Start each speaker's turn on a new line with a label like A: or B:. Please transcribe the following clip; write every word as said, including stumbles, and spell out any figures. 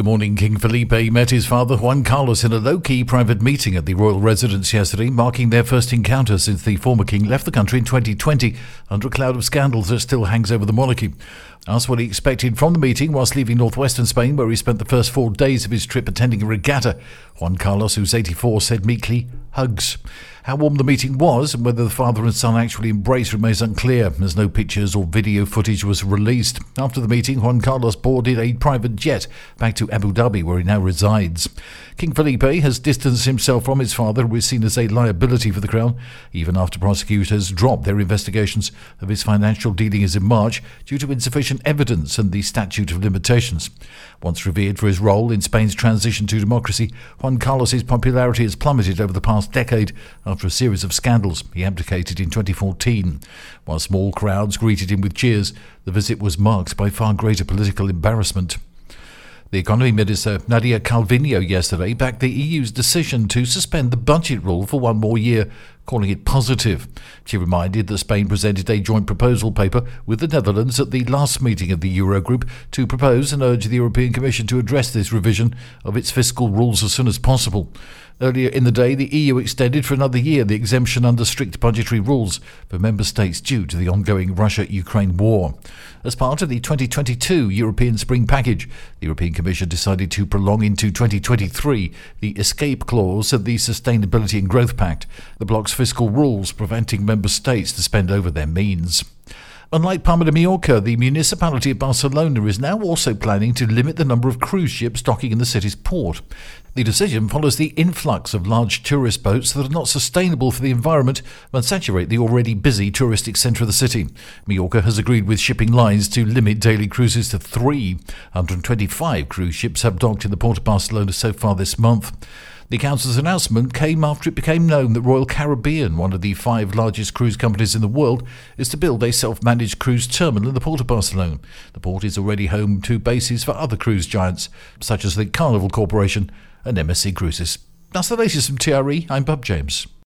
A: morning, King Felipe met his father Juan Carlos in a low-key private meeting at the royal residence yesterday, marking their first encounter since the former king left the country in twenty twenty under a cloud of scandals that still hangs over the monarchy. Asked what he expected from the meeting whilst leaving northwestern Spain, where he spent the first four days of his trip attending a regatta, Juan Carlos, who's eighty-four, said meekly, "Hugs." How warm the meeting was and whether the father and son actually embraced remains unclear, as no pictures or video footage was released. After the meeting, Juan Carlos boarded a private jet back to Abu Dhabi, where he now resides. King Felipe has distanced himself from his father, who is seen as a liability for the crown, even after prosecutors dropped their investigations of his financial dealings in March due to insufficient evidence and the statute of limitations. Once revered for his role in Spain's transition to democracy, Juan Carlos's popularity has plummeted over the past decade after a series of scandals. He abdicated in twenty fourteen. While small crowds greeted him with cheers, the visit was marked by far greater political embarrassment. The Economy Minister Nadia Calviño yesterday backed the E U's decision to suspend the budget rule for one more year, calling it positive. She reminded that Spain presented a joint proposal paper with the Netherlands at the last meeting of the Eurogroup to propose and urge the European Commission to address this revision of its fiscal rules as soon as possible. Earlier in the day, the E U extended for another year the exemption under strict budgetary rules for member states due to the ongoing Russia-Ukraine war. As part of the twenty twenty-two European Spring Package, the European Commission decided to prolong into twenty twenty-three the escape clause of the Sustainability and Growth Pact, the bloc's fiscal rules preventing member states to spend over their means. Unlike Palma de Mallorca, the municipality of Barcelona is now also planning to limit the number of cruise ships docking in the city's port. The decision follows the influx of large tourist boats that are not sustainable for the environment and saturate the already busy touristic centre of the city. Mallorca has agreed with shipping lines to limit daily cruises to three. one hundred twenty-five cruise ships have docked in the port of Barcelona so far this month. The council's announcement came after it became known that Royal Caribbean, one of the five largest cruise companies in the world, is to build a self-managed cruise terminal in the port of Barcelona. The port is already home to bases for other cruise giants, such as the Carnival Corporation and M S C Cruises. That's the latest from T R E. I'm Bob James.